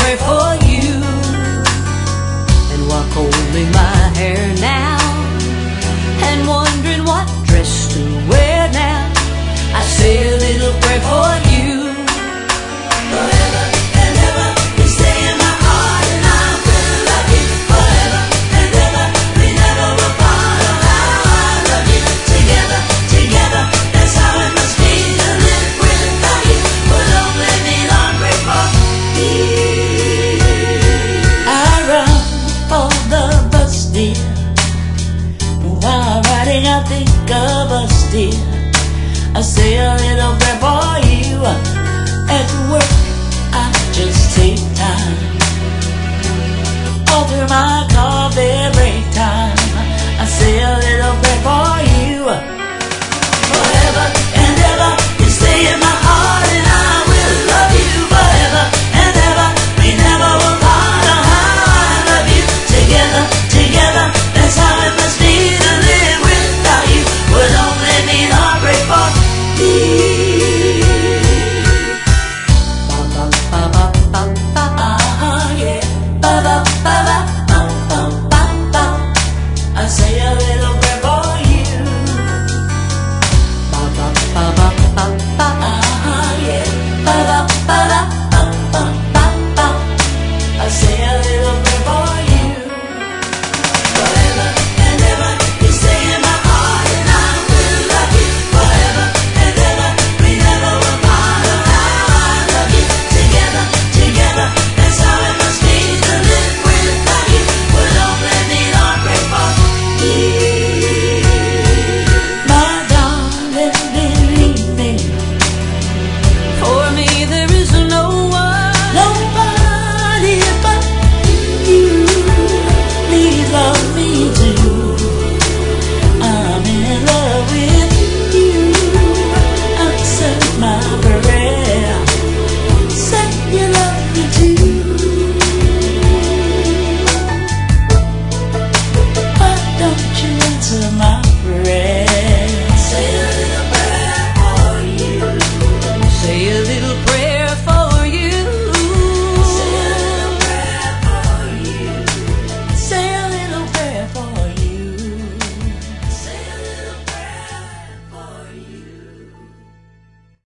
prayer for you. And while combing my hair now and wondering what dress to wear now, I say a little prayer for you. Forever and ever, you stay in my heart, and I will love you forever and ever. We never will part. Oh, how I love you. Together, together, that's how it must be to live without you. Will only mean heartbreak for me. I run for the bus, dear. While riding, I think of us, dear. I say a little prayer for you. At work, I just take time. All through my coffee break,